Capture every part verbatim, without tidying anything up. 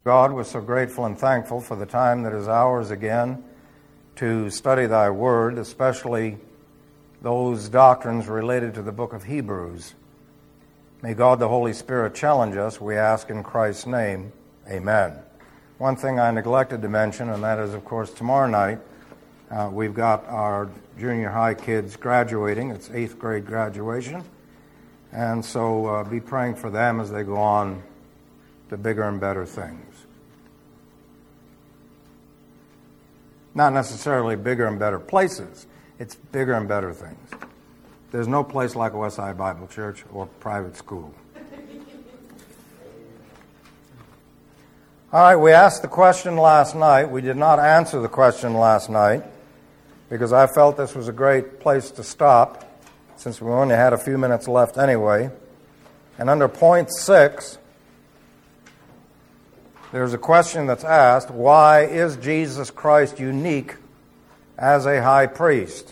God, we're so grateful and thankful for the time that is ours again to study thy word, especially those doctrines related to the book of Hebrews. May God the Holy Spirit challenge us, we ask in Christ's name. Amen. One thing I neglected to mention, and that is, of course, tomorrow night, uh, we've got our junior high kids graduating. It's eighth grade graduation. And so uh, be praying for them as they go on to bigger and better things. Not necessarily bigger and better places. It's bigger and better things. There's no place like Westside Bible Church or private school. All right, we asked the question last night. We did not answer the question last night because I felt this was a great place to stop since we only had a few minutes left anyway. And under point six, there's a question that's asked, why is Jesus Christ unique as a high priest?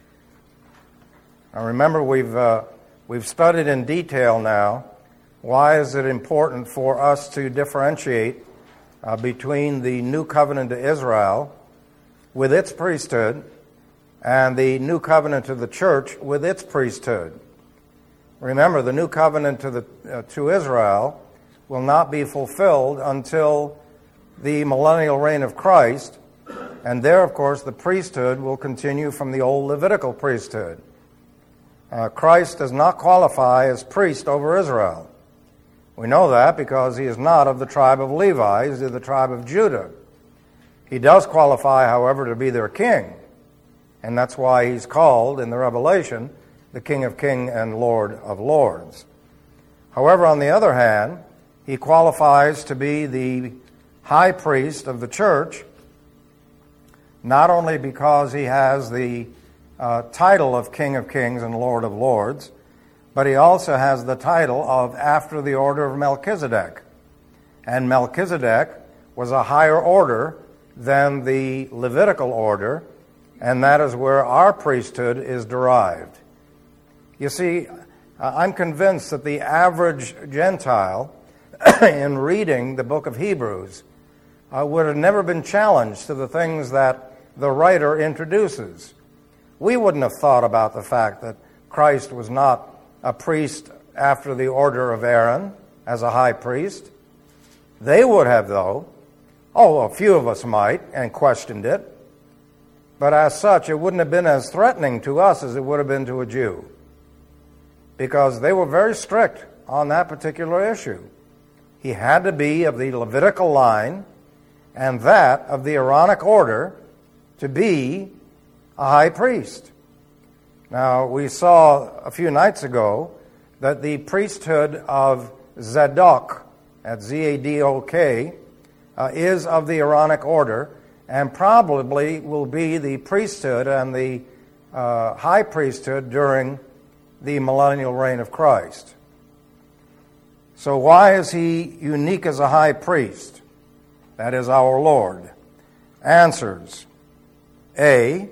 Now remember, we've uh, we've studied in detail now, why is it important for us to differentiate uh, between the new covenant to Israel with its priesthood and the new covenant to the church with its priesthood. Remember, the new covenant to the uh, to Israel will not be fulfilled until the millennial reign of Christ, and there, of course, the priesthood will continue from the old Levitical priesthood. Uh, Christ does not qualify as priest over Israel. We know that because he is not of the tribe of Levi, he's of the tribe of Judah. He does qualify, however, to be their king, and that's why he's called in the Revelation the King of Kings and Lord of Lords. However, on the other hand, he qualifies to be the high priest of the church, not only because he has the uh, title of King of Kings and Lord of Lords, but he also has the title of after the order of Melchizedek. And Melchizedek was a higher order than the Levitical order, and that is where our priesthood is derived. You see, I'm convinced that the average Gentile in reading the book of Hebrews uh, would have never been challenged to the things that the writer introduces. We wouldn't have thought about the fact that Christ was not a priest after the order of Aaron as a high priest. They would have, though. Oh, a few of us might, and questioned it. But as such, it wouldn't have been as threatening to us as it would have been to a Jew, because they were very strict on that particular issue. He had to be of the Levitical line and that of the Aaronic order to be a high priest. Now, we saw a few nights ago that the priesthood of Zadok, at Z A D O K, uh, is of the Aaronic order and probably will be the priesthood and the uh, high priesthood during the millennial reign of Christ. So why is he unique as a high priest? That is our Lord. Answers. A,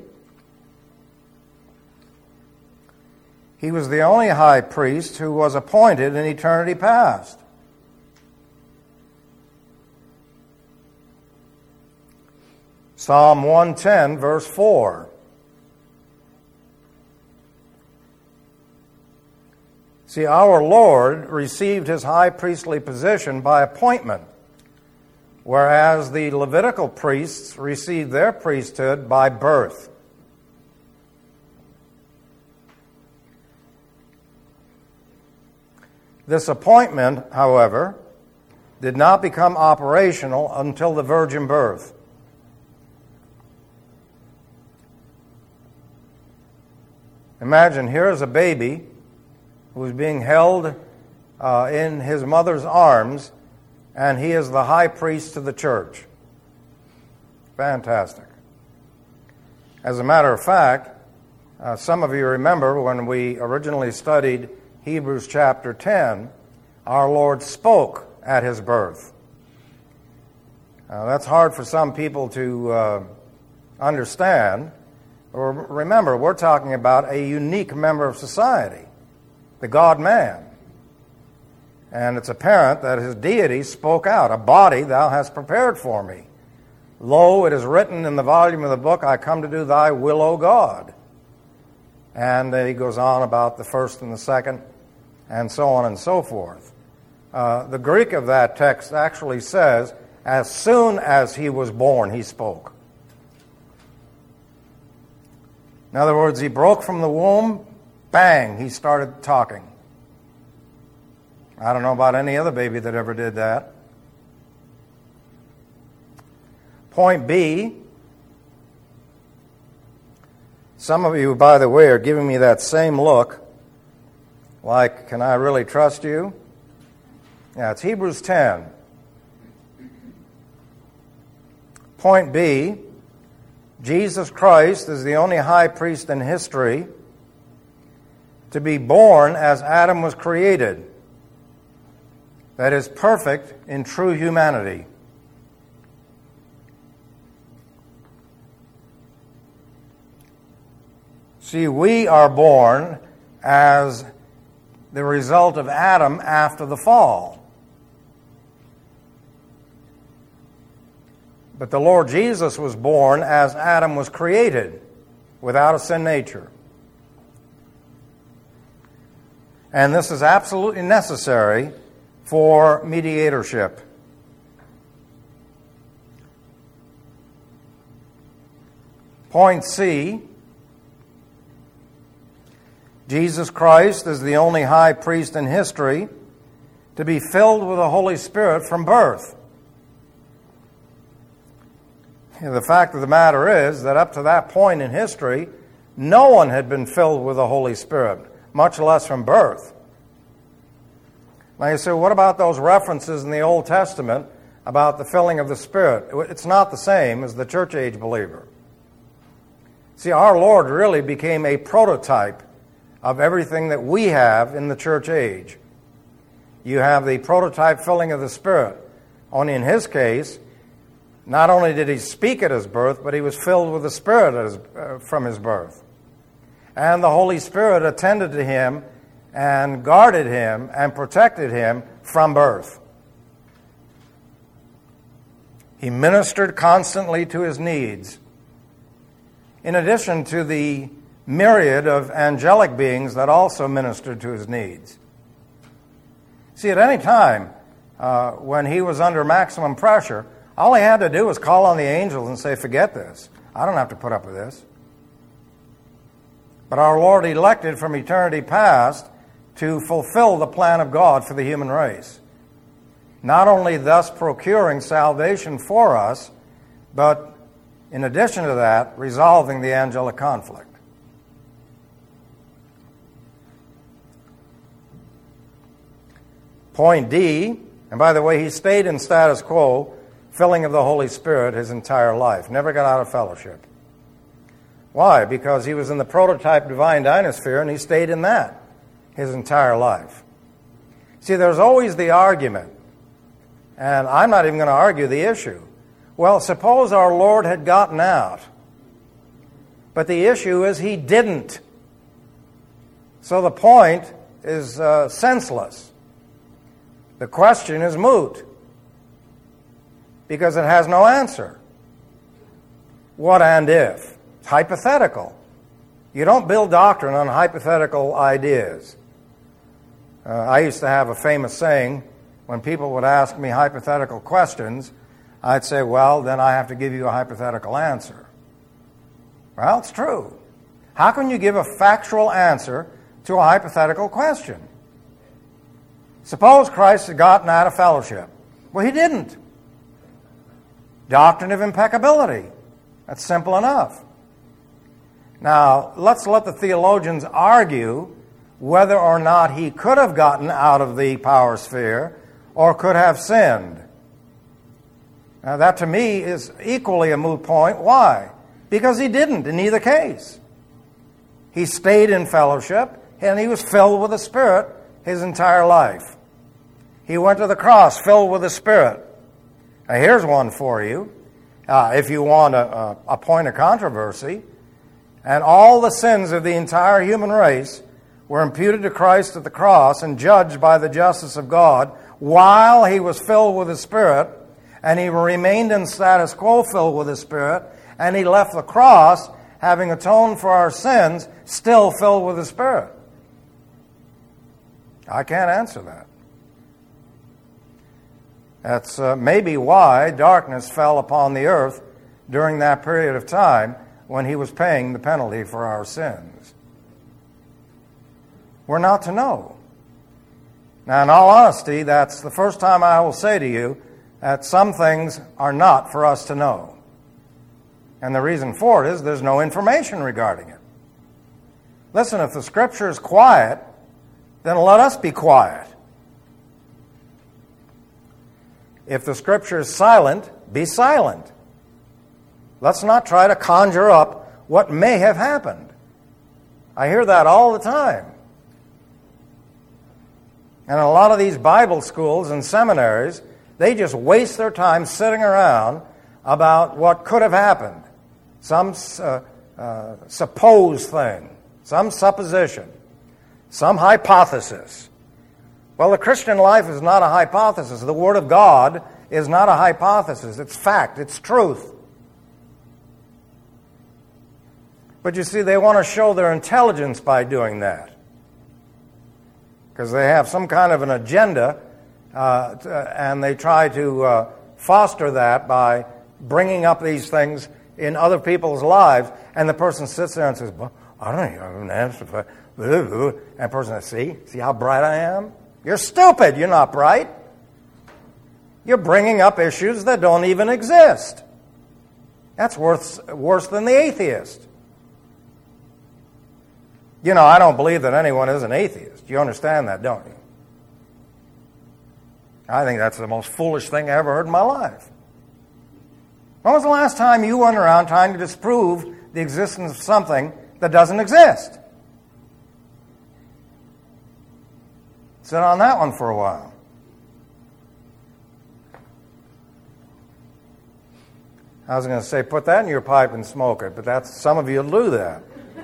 he was the only high priest who was appointed in eternity past. Psalm one ten, verse four. See, our Lord received his high priestly position by appointment, whereas the Levitical priests received their priesthood by birth. This appointment, however, did not become operational until the virgin birth. Imagine, here is a baby who is being held uh, in his mother's arms, and he is the high priest to the church. Fantastic. As a matter of fact, uh, some of you remember when we originally studied Hebrews chapter ten, our Lord spoke at his birth. Uh, that's hard for some people to uh, understand. Remember, we're talking about a unique member of society, the God-man. And it's apparent that his deity spoke out, "A body thou hast prepared for me. Lo, it is written in the volume of the book, I come to do thy will, O God." And he goes on about the first and the second, and so on and so forth. Uh, the Greek of that text actually says, as soon as he was born, he spoke. In other words, he broke from the womb, bang, he started talking. I don't know about any other baby that ever did that. Point B, some of you, by the way, are giving me that same look, like, can I really trust you? Yeah, it's Hebrews ten. Point B, Jesus Christ is the only high priest in history to be born as Adam was created. That is, perfect in true humanity. See, we are born as the result of Adam after the fall. But the Lord Jesus was born as Adam was created, without a sin nature. And this is absolutely necessary for mediatorship. Point C, Jesus Christ is the only high priest in history to be filled with the Holy Spirit from birth. The fact of the matter is that up to that point in history, no one had been filled with the Holy Spirit, much less from birth. Now you say, what about those references in the Old Testament about the filling of the Spirit? It's not the same as the church age believer. See, our Lord really became a prototype of everything that we have in the church age. You have the prototype filling of the Spirit. Only in his case, not only did he speak at his birth, but he was filled with the Spirit at his, uh, from his birth. And the Holy Spirit attended to him and guarded him and protected him from birth. He ministered constantly to his needs. In addition to the myriad of angelic beings that also ministered to his needs. See, at any time uh, when he was under maximum pressure, all he had to do was call on the angels and say, forget this. I don't have to put up with this. But our Lord elected from eternity past to fulfill the plan of God for the human race. Not only thus procuring salvation for us, but in addition to that, resolving the angelic conflict. Point D, and by the way, he stayed in status quo, filling of the Holy Spirit his entire life. Never got out of fellowship. Why? Because he was in the prototype divine dynasphere and he stayed in that his entire life. See, there's always the argument, and I'm not even going to argue the issue. Well, suppose our Lord had gotten out, but the issue is he didn't. So the point is uh, senseless. The question is moot because it has no answer. What and if? It's hypothetical. You don't build doctrine on hypothetical ideas. Uh, I used to have a famous saying, when people would ask me hypothetical questions, I'd say, well, then I have to give you a hypothetical answer. Well, it's true. How can you give a factual answer to a hypothetical question? Suppose Christ had gotten out of fellowship. Well, he didn't. Doctrine of impeccability. That's simple enough. Now, let's let the theologians argue whether or not he could have gotten out of the power sphere or could have sinned. Now, that to me is equally a moot point. Why? Because he didn't in either case. He stayed in fellowship and he was filled with the Spirit his entire life. He went to the cross filled with the Spirit. Now, here's one for you. Uh, if you want a, a, a point of controversy, and all the sins of the entire human race were imputed to Christ at the cross and judged by the justice of God while he was filled with the Spirit, and he remained in status quo filled with the Spirit, and he left the cross having atoned for our sins, still filled with the Spirit? I can't answer that. That's uh, maybe why darkness fell upon the earth during that period of time when he was paying the penalty for our sins. We're not to know. Now, in all honesty, that's the first time I will say to you that some things are not for us to know. And the reason for it is there's no information regarding it. Listen, if the Scripture is quiet, then let us be quiet. If the Scripture is silent, be silent. Let's not try to conjure up what may have happened. I hear that all the time. And a lot of these Bible schools and seminaries, they just waste their time sitting around about what could have happened. Some uh, uh, supposed thing, some supposition, some hypothesis. Well, the Christian life is not a hypothesis. The Word of God is not a hypothesis. It's fact. It's truth. But you see, they want to show their intelligence by doing that, because they have some kind of an agenda, uh, and they try to uh, foster that by bringing up these things in other people's lives, and the person sits there and says, well, I don't have an answer for that. And the person says, see, see how bright I am? You're stupid. You're not bright. You're bringing up issues that don't even exist. That's worse, worse than the atheist. You know, I don't believe that anyone is an atheist. You understand that, don't you? I think that's the most foolish thing I ever heard in my life. When was the last time you went around trying to disprove the existence of something that doesn't exist? Sit on that one for a while. I was going to say, put that in your pipe and smoke it, but that's some of you will do that.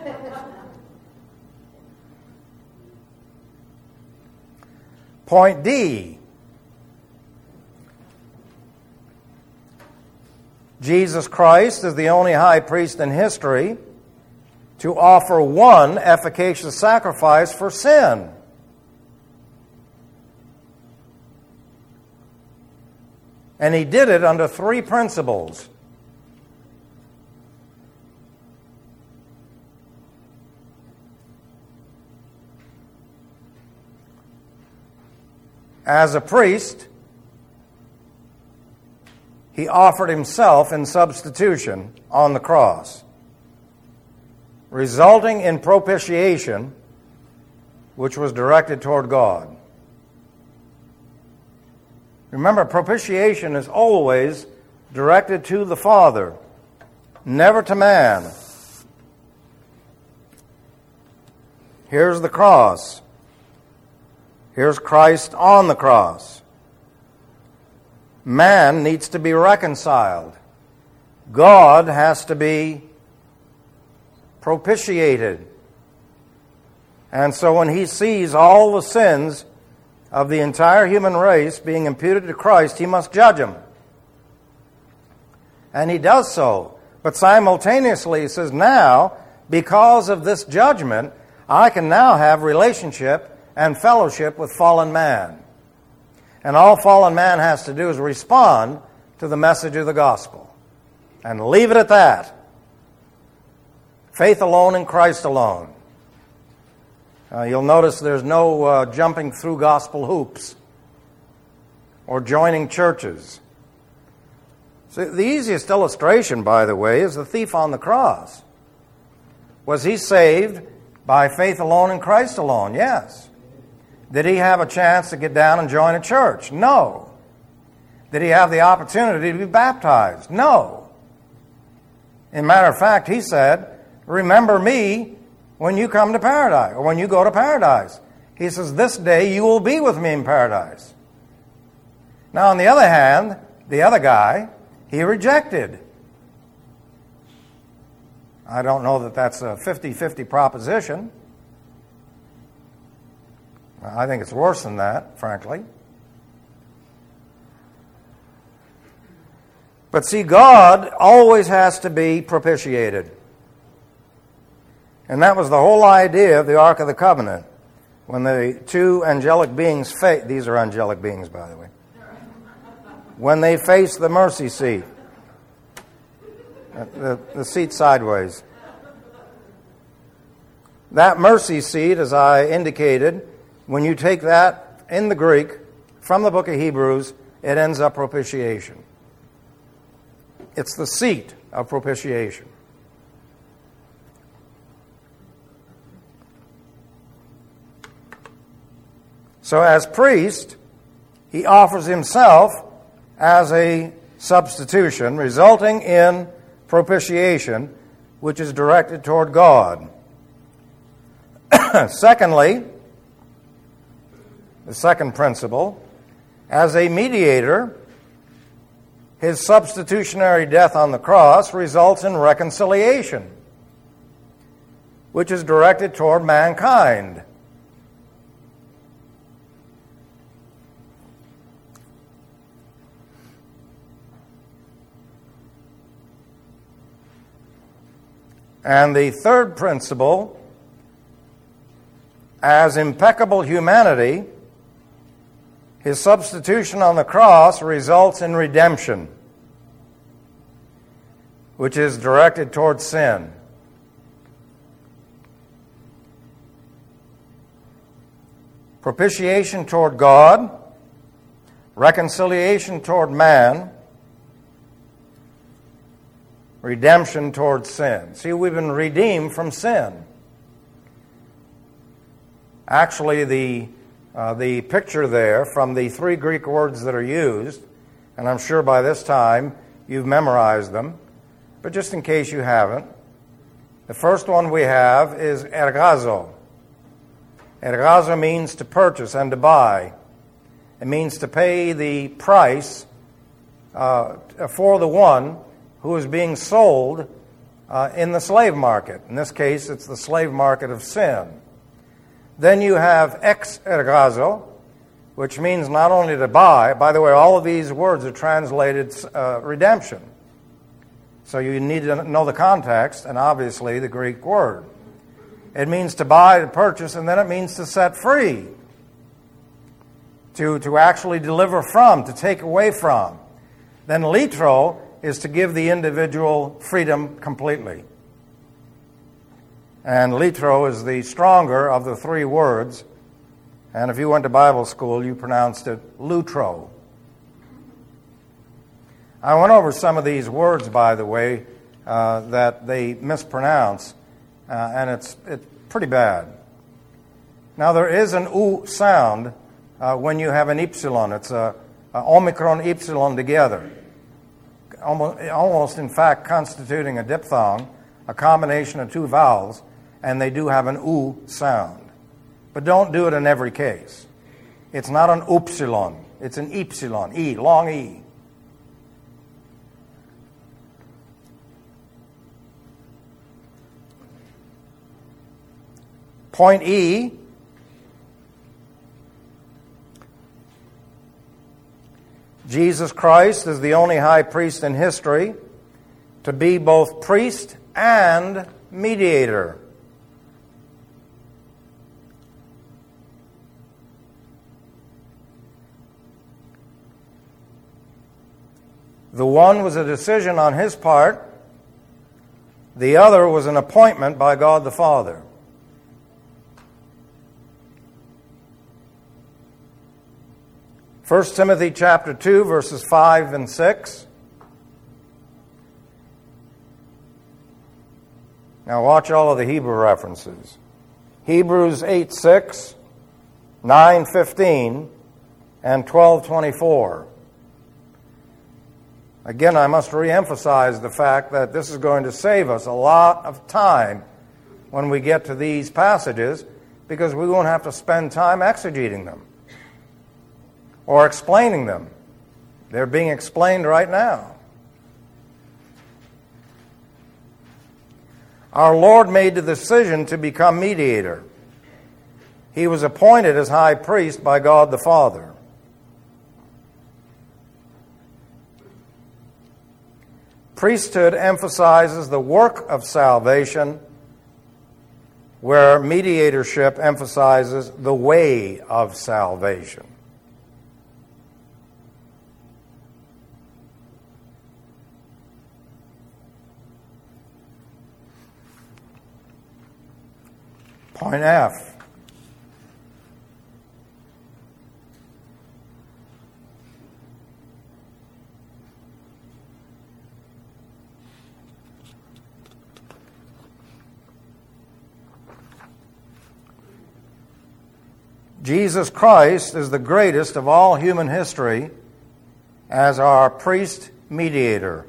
Point D. Jesus Christ is the only high priest in history to offer one efficacious sacrifice for sin. And he did it under three principles. As a priest, he offered himself in substitution on the cross, resulting in propitiation, which was directed toward God. Remember, propitiation is always directed to the Father, never to man. Here's the cross. Here's Christ on the cross. Man needs to be reconciled. God has to be propitiated. And so when he sees all the sins of the entire human race being imputed to Christ, he must judge them. And he does so. But simultaneously, he says, now, because of this judgment, I can now have relationship and fellowship with fallen man. And all fallen man has to do is respond to the message of the gospel. And leave it at that. Faith alone in Christ alone. Uh, you'll notice there's no uh, jumping through gospel hoops or joining churches. So the easiest illustration, by the way, is the thief on the cross. Was he saved by faith alone in Christ alone? Yes. Did he have a chance to get down and join a church? No. Did he have the opportunity to be baptized? No. In matter of fact, he said, remember me when you come to paradise, or when you go to paradise. He says, this day you will be with me in paradise. Now, on the other hand, the other guy, he rejected. I don't know that that's a fifty-fifty proposition. I think it's worse than that, frankly. But see, God always has to be propitiated. And that was the whole idea of the Ark of the Covenant. When the two angelic beings face, these are angelic beings, by the way, when they face the mercy seat, the, the seat sideways. That mercy seat, as I indicated, when you take that in the Greek from the book of Hebrews, it ends up propitiation. It's the seat of propitiation. So as priest, he offers himself as a substitution, resulting in propitiation, which is directed toward God. Secondly, the second principle, as a mediator, his substitutionary death on the cross results in reconciliation, which is directed toward mankind. And the third principle, as impeccable humanity, his substitution on the cross results in redemption, which is directed toward sin. Propitiation toward God, reconciliation toward man, redemption toward sin. See, we've been redeemed from sin. Actually, the uh, the picture there from the three Greek words that are used, and I'm sure by this time you've memorized them, but just in case you haven't, the first one we have is ergazo. Ergazo means to purchase and to buy. It means to pay the price uh, for the one who is being sold uh, in the slave market. In this case, it's the slave market of sin. Then you have ex ergazo, which means not only to buy. By the way, all of these words are translated uh, redemption. So you need to know the context and obviously the Greek word. It means to buy, to purchase, and then it means to set free. To, to actually deliver from, to take away from. Then litro is to give the individual freedom completely. And litro is the stronger of the three words. And if you went to Bible school, you pronounced it lutro. I went over some of these words, by the way, uh, that they mispronounce, uh, and it's, it's pretty bad. Now, there is an U sound uh, when you have an ypsilon. It's a, a omicron ypsilon together. Almost, almost, in fact, constituting a diphthong, a combination of two vowels, and they do have an U sound. But don't do it in every case. It's not an upsilon. It's an ypsilon, E, long E. Point E, Jesus Christ is the only high priest in history to be both priest and mediator. The one was a decision on his part. The other was an appointment by God the Father. First Timothy chapter two, verses five and six. Now watch all of the Hebrew references. Hebrews eight six, nine fifteen, and twelve twenty-four. Again, I must reemphasize the fact that this is going to save us a lot of time when we get to these passages, because we won't have to spend time exegeting them or explaining them. They're being explained right now. Our Lord made the decision to become mediator. He was appointed as high priest by God the Father. Priesthood emphasizes the work of salvation, where mediatorship emphasizes the way of salvation. Point F. Jesus Christ is the greatest of all human history as our priest mediator.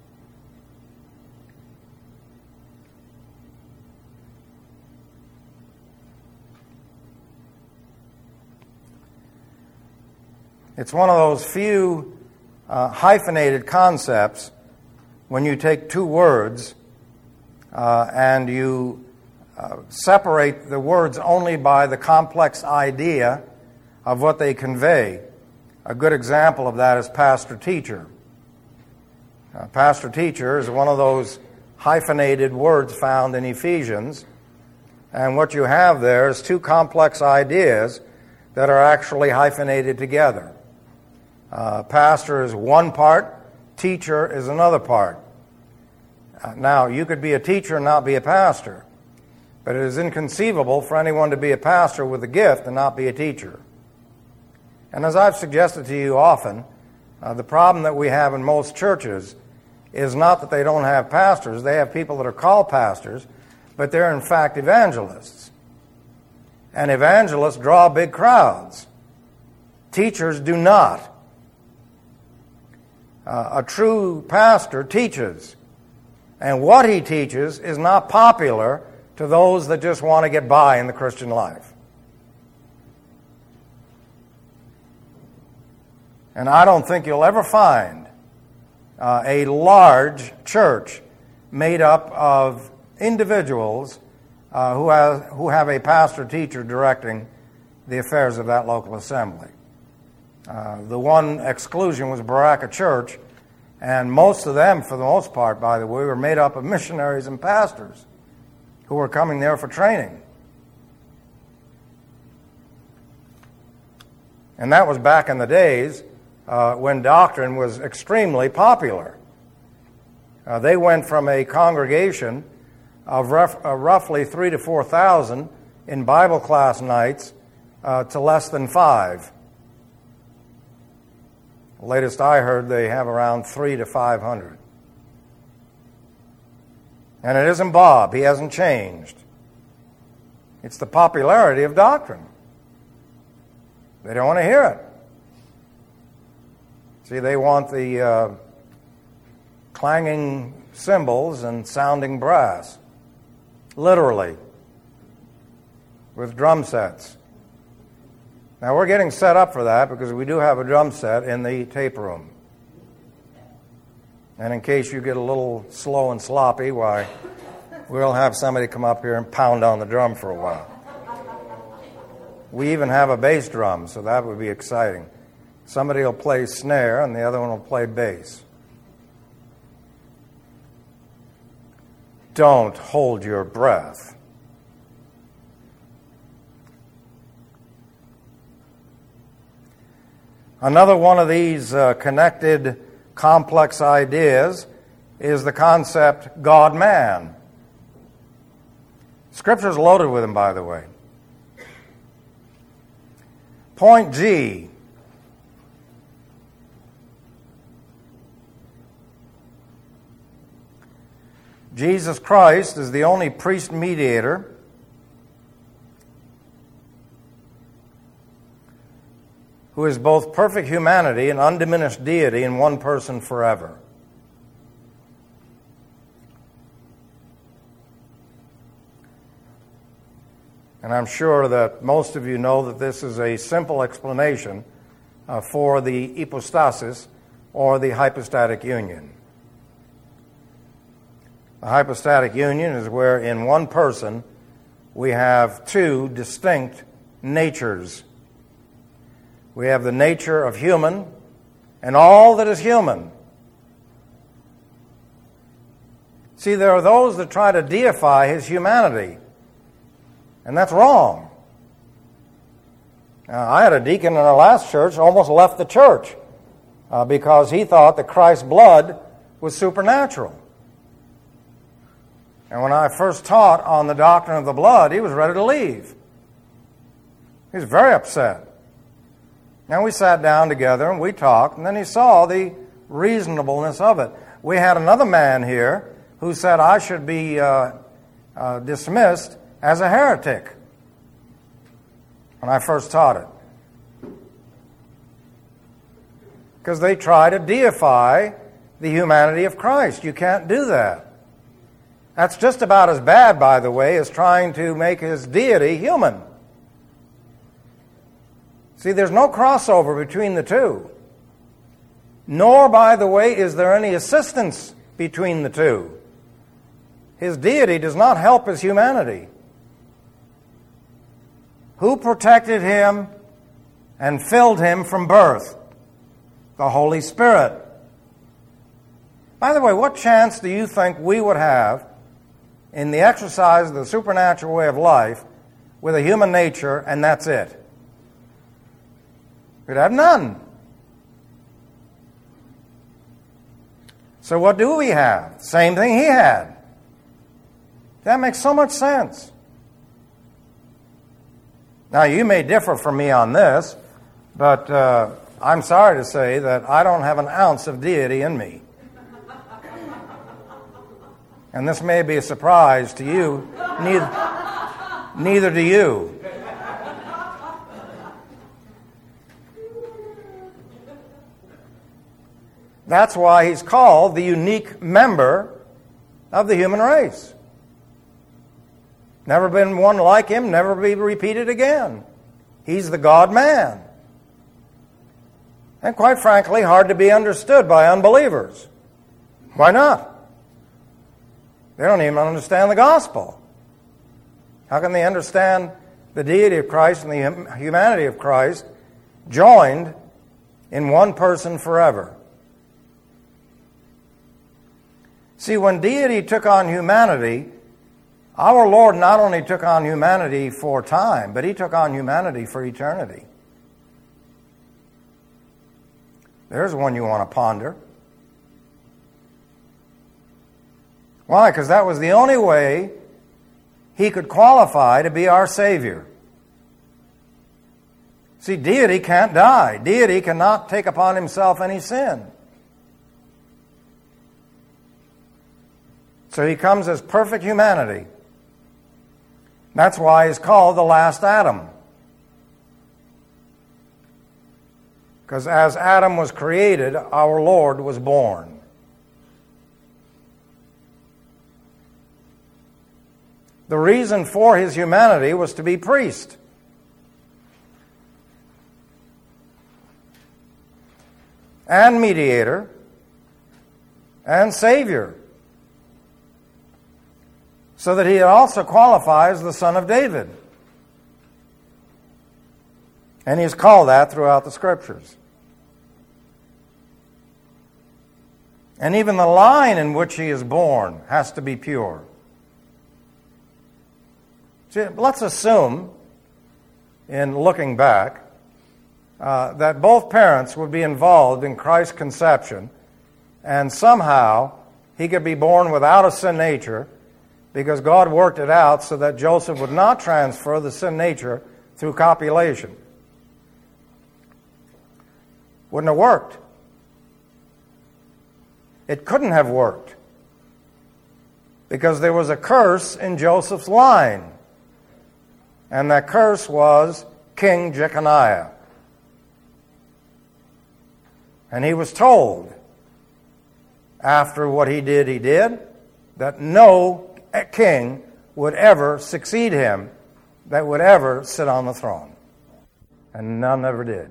It's one of those few uh, hyphenated concepts when you take two words uh, and you uh, separate the words only by the complex idea of what they convey. A good example of that is pastor-teacher. Uh, pastor-teacher is one of those hyphenated words found in Ephesians, and what you have there is two complex ideas that are actually hyphenated together. Uh, pastor is one part, teacher is another part. Uh, now, you could be a teacher and not be a pastor, but it is inconceivable for anyone to be a pastor with a gift and not be a teacher. And as I've suggested to you often, uh, the problem that we have in most churches is not that they don't have pastors. They have people that are called pastors, but they're in fact evangelists. And evangelists draw big crowds. Teachers do not. Uh, a true pastor teaches, and what he teaches is not popular to those that just want to get by in the Christian life. And I don't think you'll ever find uh, a large church made up of individuals uh, who have, who have a pastor-teacher directing the affairs of that local assembly. Uh, the one exclusion was Baraka Church, and most of them, for the most part, by the way, were made up of missionaries and pastors who were coming there for training. And that was back in the days uh, when doctrine was extremely popular. Uh, they went from a congregation of rough, uh, roughly three to four thousand in Bible class nights uh, to less than five. The latest I heard, they have around three to five hundred. And it isn't Bob. He hasn't changed. It's the popularity of doctrine. They don't want to hear it. See, they want the uh, clanging cymbals and sounding brass, literally, with drum sets. Now, we're getting set up for that because we do have a drum set in the tape room. And in case you get a little slow and sloppy, why, we'll have somebody come up here and pound on the drum for a while. We even have a bass drum, so that would be exciting. Somebody will play snare and the other one will play bass. Don't hold your breath. Another one of these uh, connected, complex ideas is the concept God-man. Scripture's loaded with them, by the way. Point G. Jesus Christ is the only priest mediator who is both perfect humanity and undiminished deity in one person forever. And I'm sure that most of you know that this is a simple explanation uh, for the hypostasis or the hypostatic union. The hypostatic union is where in one person we have two distinct natures. We have the nature of human and all that is human. See, there are those that try to deify his humanity, and that's wrong. Now, I had a deacon in our last church who almost left the church uh, because he thought that Christ's blood was supernatural. And when I first taught on the doctrine of the blood, he was ready to leave. He was very upset. And we sat down together and we talked, and then he saw the reasonableness of it. We had another man here who said I should be uh, uh, dismissed as a heretic when I first taught it. Because they try to deify the humanity of Christ. You can't do that. That's just about as bad, by the way, as trying to make his deity human. See, there's no crossover between the two. Nor, by the way, is there any assistance between the two. His deity does not help his humanity. Who protected him and filled him from birth? The Holy Spirit. By the way, what chance do you think we would have in the exercise of the supernatural way of life with a human nature, and that's it? We'd have none. So what do we have? Same thing he had. That makes so much sense. Now, you may differ from me on this, but uh, I'm sorry to say that I don't have an ounce of deity in me. And this may be a surprise to you. Neither, neither do you. That's why he's called the unique member of the human race. Never been one like him, never be repeated again. He's the God-man. And quite frankly, hard to be understood by unbelievers. Why not? They don't even understand the gospel. How can they understand the deity of Christ and the humanity of Christ joined in one person forever? See, when deity took on humanity, our Lord not only took on humanity for time, but he took on humanity for eternity. There's one you want to ponder. Why? Because that was the only way he could qualify to be our Savior. See, deity can't die. Deity cannot take upon himself any sin. So he comes as perfect humanity. That's why he's called the last Adam. Because as Adam was created, our Lord was born. The reason for his humanity was to be priest. And mediator. And Savior. So that he also qualifies the Son of David. And he's called that throughout the Scriptures. And even the line in which he is born has to be pure. See, let's assume, in looking back, uh, that both parents would be involved in Christ's conception, and somehow he could be born without a sin nature, because God worked it out so that Joseph would not transfer the sin nature through copulation. Wouldn't have worked. It couldn't have worked, because there was a curse in Joseph's line. And that curse was King Jeconiah. And he was told, after what he did, he did, that no king would ever succeed him, that would ever sit on the throne. And none ever did.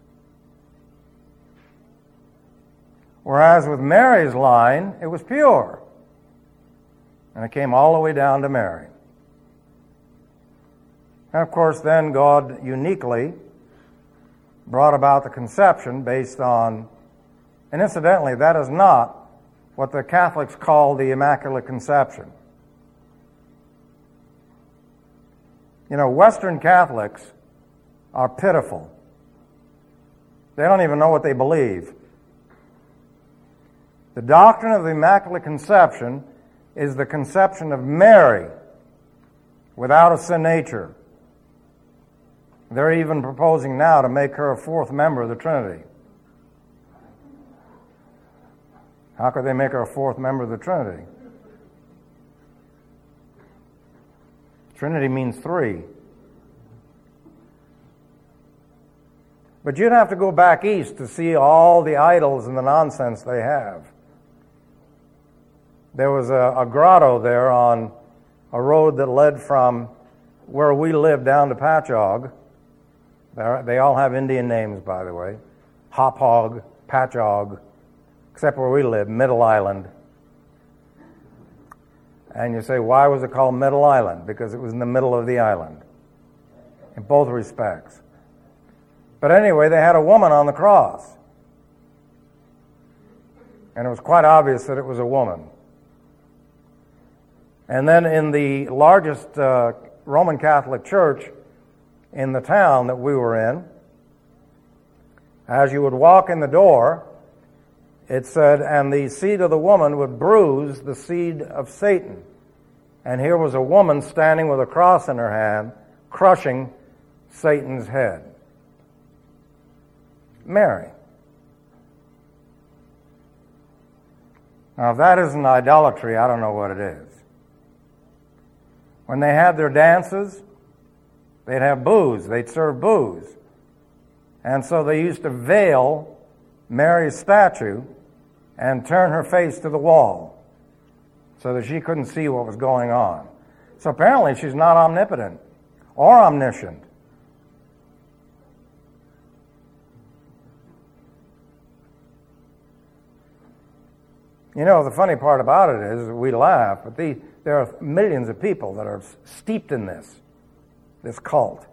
Whereas with Mary's line, it was pure. And it came all the way down to Mary. And of course, then God uniquely brought about the conception based on, and incidentally, that is not what the Catholics call the Immaculate Conception. You know, Western Catholics are pitiful. They don't even know what they believe. The doctrine of the Immaculate Conception is the conception of Mary without a sin nature. They're even proposing now to make her a fourth member of the Trinity. How could they make her a fourth member of the Trinity? Trinity means three. But you'd have to go back east to see all the idols and the nonsense they have. There was a, a grotto there on a road that led from where we live down to Patchogue. They're, they all have Indian names, by the way. Hauppauge, Patchogue, except where we live, Middle Island. And you say, why was it called Middle Island? Because it was in the middle of the island, in both respects. But anyway, they had a woman on the cross. And it was quite obvious that it was a woman. And then in the largest uh, Roman Catholic church in the town that we were in, as you would walk in the door, it said, and the seed of the woman would bruise the seed of Satan. And here was a woman standing with a cross in her hand, crushing Satan's head. Mary. Now, if that isn't idolatry, I don't know what it is. When they had their dances, they'd have booze. They'd serve booze. And so they used to veil Mary's statue and turn her face to the wall so that she couldn't see what was going on. So apparently she's not omnipotent or omniscient. You know, the funny part about it is we laugh, but the, there are millions of people that are steeped in this, this cult.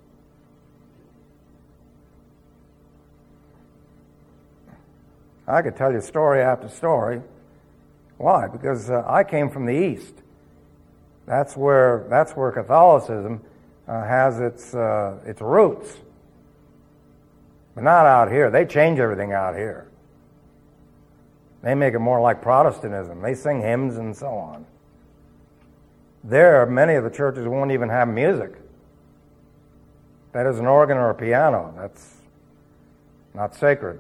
I could tell you story after story. Why? Because uh, I came from the East. That's where that's where Catholicism uh, has its uh, its roots. But not out here. They change everything out here. They make it more like Protestantism. They sing hymns and so on. There, many of the churches won't even have music. That is an organ or a piano. That's not sacred.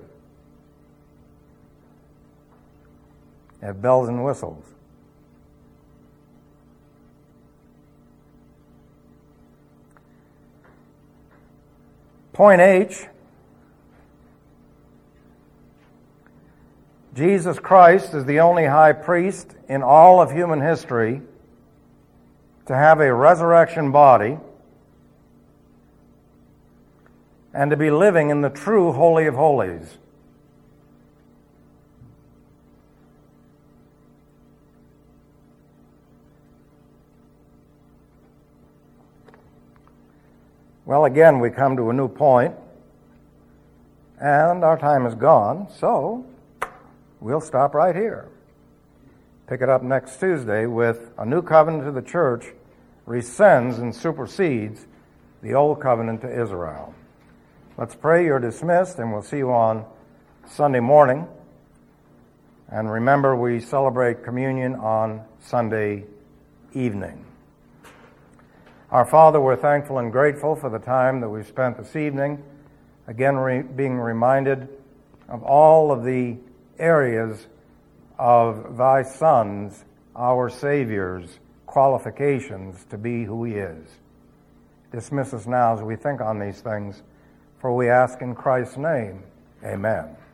They have bells and whistles. Point H, Jesus Christ is the only high priest in all of human history to have a resurrection body and to be living in the true Holy of Holies. Well, again, we come to a new point, and our time is gone, so we'll stop right here. Pick it up next Tuesday with a new covenant to the church rescinds and supersedes the old covenant to Israel. Let's pray. You're dismissed, and we'll see you on Sunday morning. And remember, we celebrate communion on Sunday evening. Our Father, we're thankful and grateful for the time that we've spent this evening, again re- being reminded of all of the areas of Thy Son's, our Savior's, qualifications to be who He is. Dismiss us now as we think on these things, for we ask in Christ's name. Amen.